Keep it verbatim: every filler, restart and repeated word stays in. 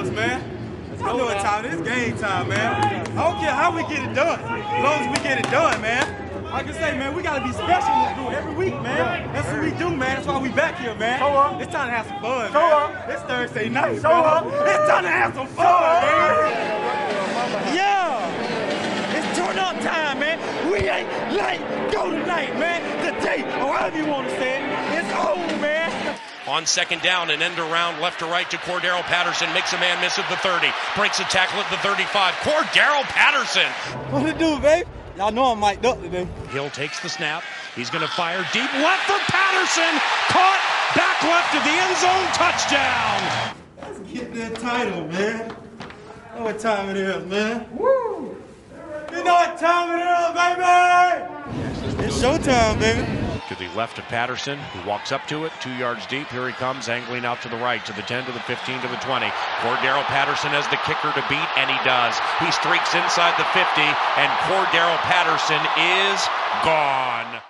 us, man. I know what time it is. Game time, man. I don't care how we get it done, as long as we get it done, man. Like I say, man, we gotta be special in this group every week, man. That's what we do, man. That's why we back here, man. Show up. It's time to have some fun, Show man. up. It's Thursday night, Show man. up. It's time to have some fun, man. Yeah. It's turn up time, man. We ain't late. Go tonight, man. The day, or however you want to say it, it's over, man. On second down, an end around left to right to Cordero Patterson. Makes a man miss at the thirty. Breaks a tackle at the thirty-five. Cordero Patterson. What to do, babe? Y'all know I'm mic'd up today. Hill takes the snap. He's going to fire deep left for Patterson. Caught back left of the end zone. Touchdown. Let's get that title, man. You know what time it is, man. Woo! You know what time it is, baby! It's showtime, baby. To the left of Patterson, who walks up to it, two yards deep. Here he comes, angling out to the right, to the ten, to the fifteen, to the twenty. Cordero Patterson has the kicker to beat, and he does. He streaks inside the fifty, and Cordero Patterson is gone.